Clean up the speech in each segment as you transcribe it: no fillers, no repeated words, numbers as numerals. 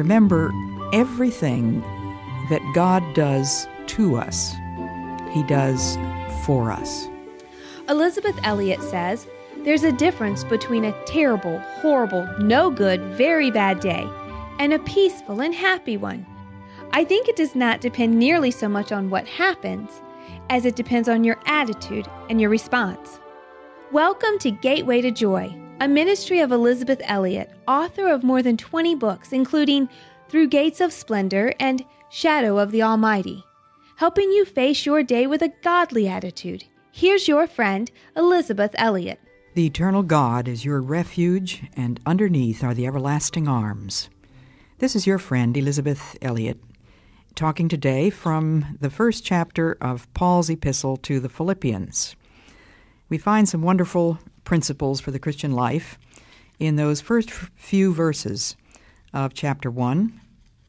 remember everything that God does to us, He does for us. Elisabeth Elliot says, there's a difference between a terrible, horrible, no good, very bad day and a peaceful and happy one. I think it does not depend nearly so much on what happens as it depends on your attitude and your response. Welcome to Gateway to Joy, a ministry of Elisabeth Elliot, author of more than 20 books, including Through Gates of Splendor and Shadow of the Almighty, helping you face your day with a godly attitude. Here's your friend, Elisabeth Elliot. The eternal God is your refuge, and underneath are the everlasting arms. This is your friend, Elisabeth Elliot, talking today from the first chapter of Paul's epistle to the Philippians. We find some wonderful principles for the Christian life in those first few verses of chapter 1.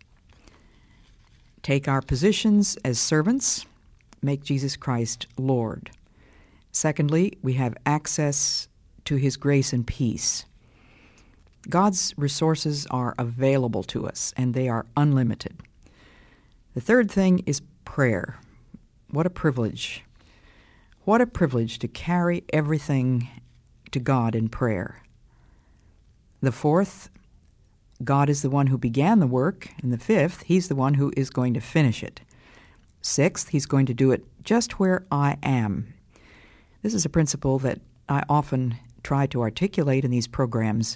Take our positions as servants, make Jesus Christ Lord. Secondly, we have access to His grace and peace. God's resources are available to us, and they are unlimited. The third thing is prayer. What a privilege. What a privilege to carry everything to God in prayer. The fourth, God is the one who began the work. And the fifth, He's the one who is going to finish it. Sixth, He's going to do it just where I am. This is a principle that I often try to articulate in these programs.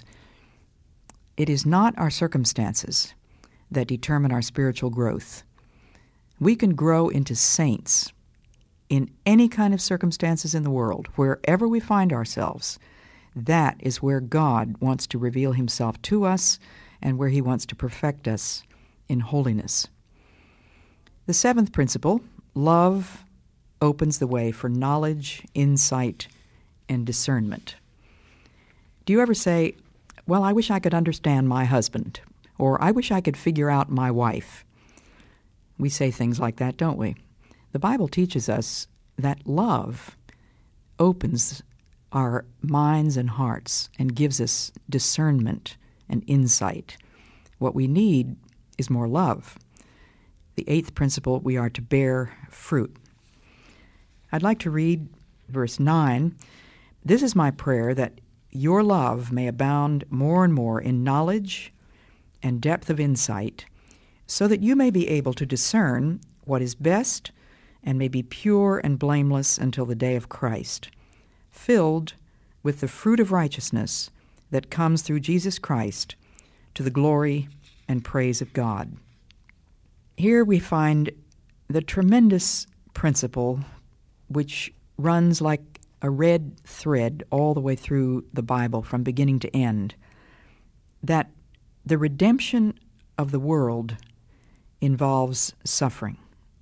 It is not our circumstances that determine our spiritual growth. We can grow into saints in any kind of circumstances in the world, wherever we find ourselves. That is where God wants to reveal Himself to us and where He wants to perfect us in holiness. The seventh principle, love opens the way for knowledge, insight, and discernment. Do you ever say, well, I wish I could understand my husband, or I wish I could figure out my wife? We say things like that, don't we? The Bible teaches us that love opens our minds and hearts and gives us discernment and insight. What we need is more love. The eighth principle, we are to bear fruit. I'd like to read verse 9. This is my prayer, that your love may abound more and more in knowledge and depth of insight, so that you may be able to discern what is best and may be pure and blameless until the day of Christ, filled with the fruit of righteousness that comes through Jesus Christ to the glory and praise of God. Here we find the tremendous principle which runs like a red thread all the way through the Bible from beginning to end, that the redemption of the world involves suffering.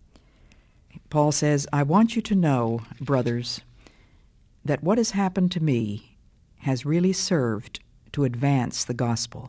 Paul says, I want you to know, brothers, that what has happened to me has really served to advance the gospel.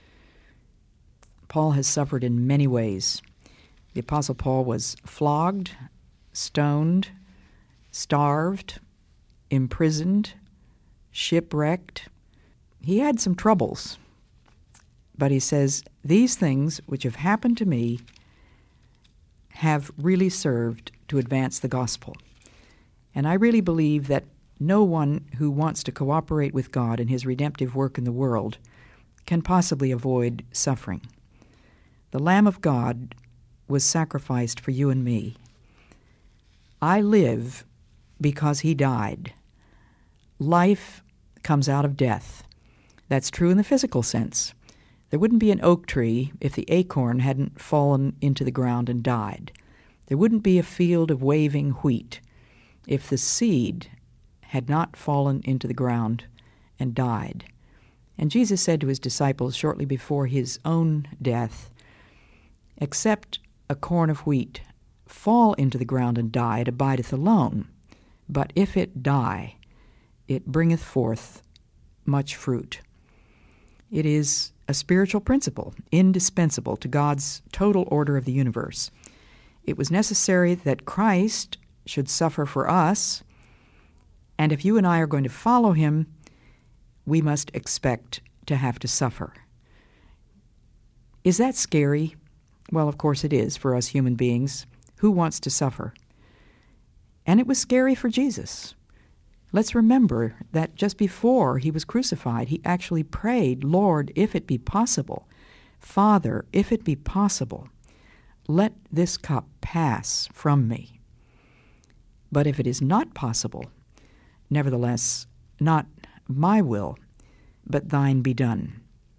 Paul has suffered in many ways. The Apostle Paul was flogged, stoned, starved, imprisoned, shipwrecked. He had some troubles. But he says, these things which have happened to me have really served to advance the gospel. And I really believe that no one who wants to cooperate with God in His redemptive work in the world can possibly avoid suffering. The Lamb of God was sacrificed for you and me. I live because He died. Life comes out of death. That's true in the physical sense. There wouldn't be an oak tree if the acorn hadn't fallen into the ground and died. There wouldn't be a field of waving wheat if the seed had not fallen into the ground and died. And Jesus said to His disciples shortly before His own death, except a corn of wheat fall into the ground and die, it abideth alone. But if it die, it bringeth forth much fruit. It is a spiritual principle, indispensable to God's total order of the universe. It was necessary that Christ should suffer for us, and if you and I are going to follow Him, we must expect to have to suffer. Is that scary? Well, of course it is for us human beings. Who wants to suffer? And it was scary for Jesus. Let's remember that just before he was crucified, he actually prayed, Lord, if it be possible, Father, if it be possible, let this cup pass from me. But if it is not possible, nevertheless, not my will, but thine be done.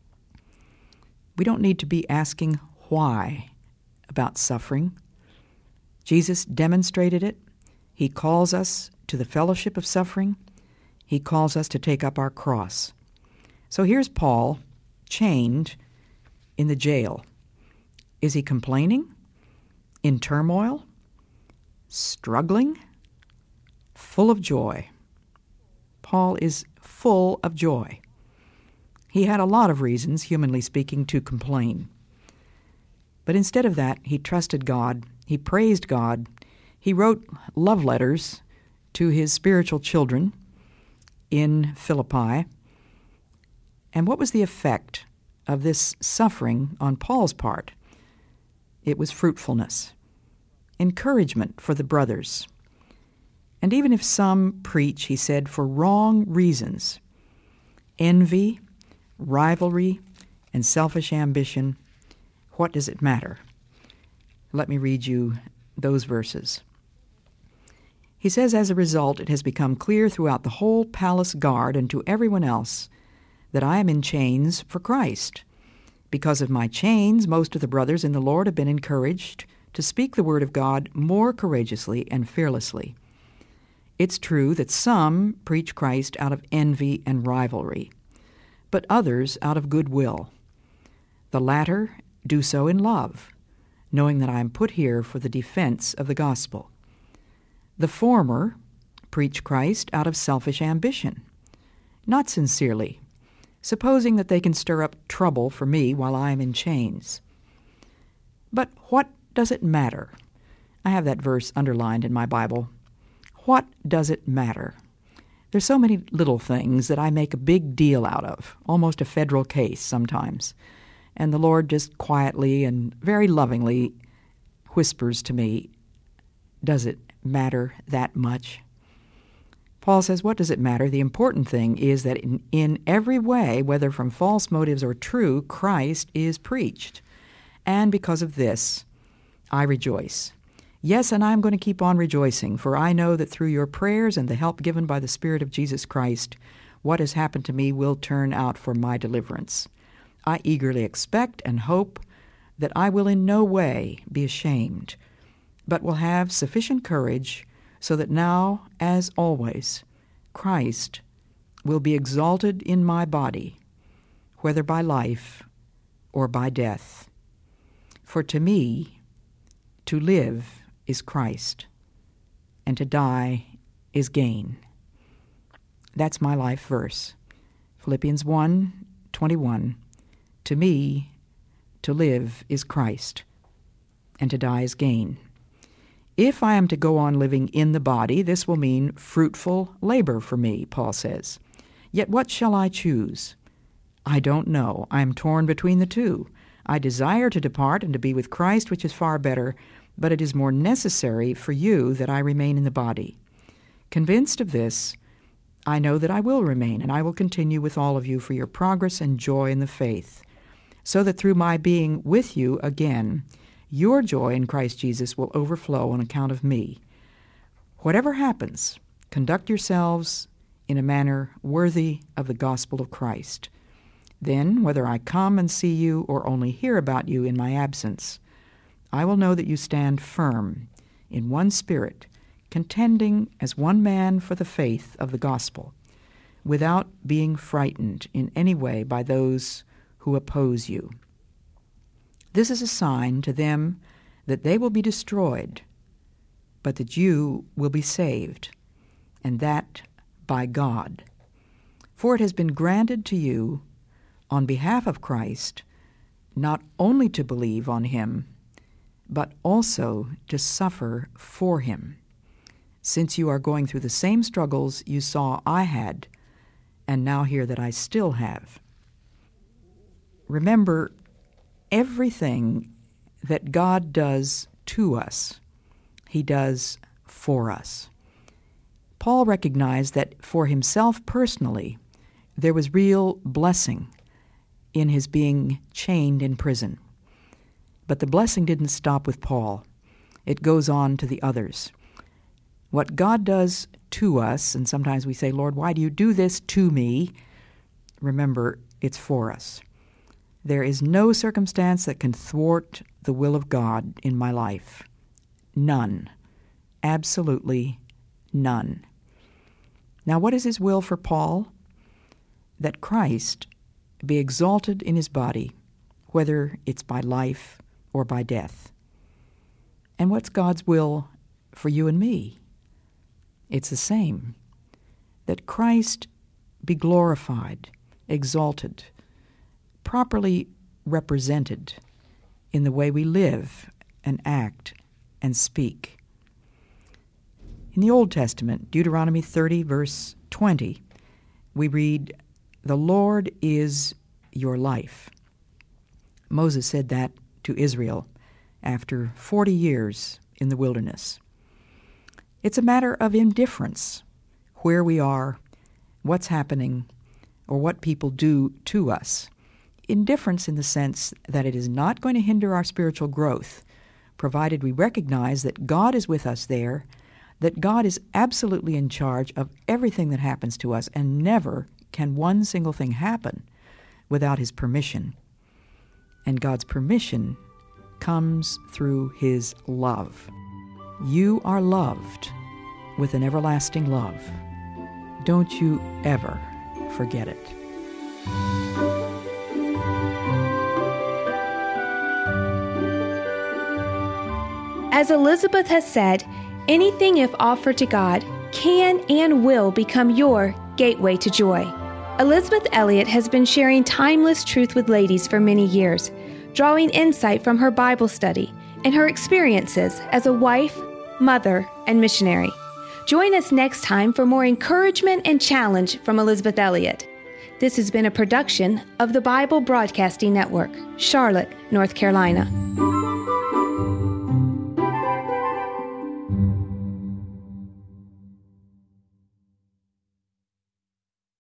We don't need to be asking why about suffering. Jesus demonstrated it. He calls us to the fellowship of suffering. He calls us to take up our cross. So here's Paul, chained in the jail. Is he complaining? In turmoil? Struggling? Full of joy. Paul is full of joy. He had a lot of reasons, humanly speaking, to complain. But instead of that, he trusted God. He praised God. He wrote love letters to his spiritual children in Philippi. And what was the effect of this suffering on Paul's part? It was fruitfulness, encouragement for the brothers. And even if some preach, he said, for wrong reasons, envy, rivalry, and selfish ambition, what does it matter? Let me read you those verses. He says, as a result, it has become clear throughout the whole palace guard and to everyone else that I am in chains for Christ. Because of my chains, most of the brothers in the Lord have been encouraged to speak the word of God more courageously and fearlessly. It's true that some preach Christ out of envy and rivalry, but others out of goodwill. The latter do so in love, knowing that I am put here for the defense of the gospel. The former preach Christ out of selfish ambition, not sincerely, supposing that they can stir up trouble for me while I am in chains. But what does it matter? I have that verse underlined in my Bible. What does it matter? There's so many little things that I make a big deal out of, almost a federal case sometimes. And the Lord just quietly and very lovingly whispers to me, does it matter that much? Paul says, what does it matter? The important thing is that in every way, whether from false motives or true, Christ is preached. And because of this, I rejoice. Yes, and I'm going to keep on rejoicing, for I know that through your prayers and the help given by the Spirit of Jesus Christ, what has happened to me will turn out for my deliverance. I eagerly expect and hope that I will in no way be ashamed, but will have sufficient courage so that now, as always, Christ will be exalted in my body, whether by life or by death. For to me, to live is Christ, and to die is gain. That's my life verse. Philippians 1:21. To me, to live is Christ, and to die is gain. If I am to go on living in the body, this will mean fruitful labor for me, Paul says. Yet what shall I choose? I don't know. I am torn between the two. I desire to depart and to be with Christ, which is far better, but it is more necessary for you that I remain in the body. Convinced of this, I know that I will remain, and I will continue with all of you for your progress and joy in the faith, so that through my being with you again, your joy in Christ Jesus will overflow on account of me. Whatever happens, conduct yourselves in a manner worthy of the gospel of Christ. Then, whether I come and see you or only hear about you in my absence, I will know that you stand firm in one spirit, contending as one man for the faith of the gospel, without being frightened in any way by those who oppose you. This is a sign to them that they will be destroyed, but that you will be saved, and that by God. For it has been granted to you, on behalf of Christ, not only to believe on him, but also to suffer for him, since you are going through the same struggles you saw I had, and now hear that I still have. Remember, everything that God does to us, He does for us. Paul recognized that for himself personally, there was real blessing in his being chained in prison. But the blessing didn't stop with Paul. It goes on to the others. What God does to us, and sometimes we say, Lord, why do you do this to me? Remember, it's for us. There is no circumstance that can thwart the will of God in my life. None. Absolutely none. Now, what is His will for Paul? That Christ be exalted in His body, whether it's by life or by death. And what's God's will for you and me? It's the same. That Christ be glorified, exalted, properly represented in the way we live and act and speak. In the Old Testament, Deuteronomy 30, verse 20, we read, "The Lord is your life." Moses said that to Israel after 40 years in the wilderness. It's a matter of indifference where we are, what's happening, or what people do to us. Indifference in the sense that it is not going to hinder our spiritual growth, provided we recognize that God is with us there, that God is absolutely in charge of everything that happens to us, and never can one single thing happen without His permission. And God's permission comes through His love. You are loved with an everlasting love. Don't you ever forget it. As Elizabeth has said, anything if offered to God can and will become your gateway to joy. Elizabeth Elliot has been sharing timeless truth with ladies for many years, drawing insight from her Bible study and her experiences as a wife, mother, and missionary. Join us next time for more encouragement and challenge from Elizabeth Elliot. This has been a production of the Bible Broadcasting Network, Charlotte, North Carolina.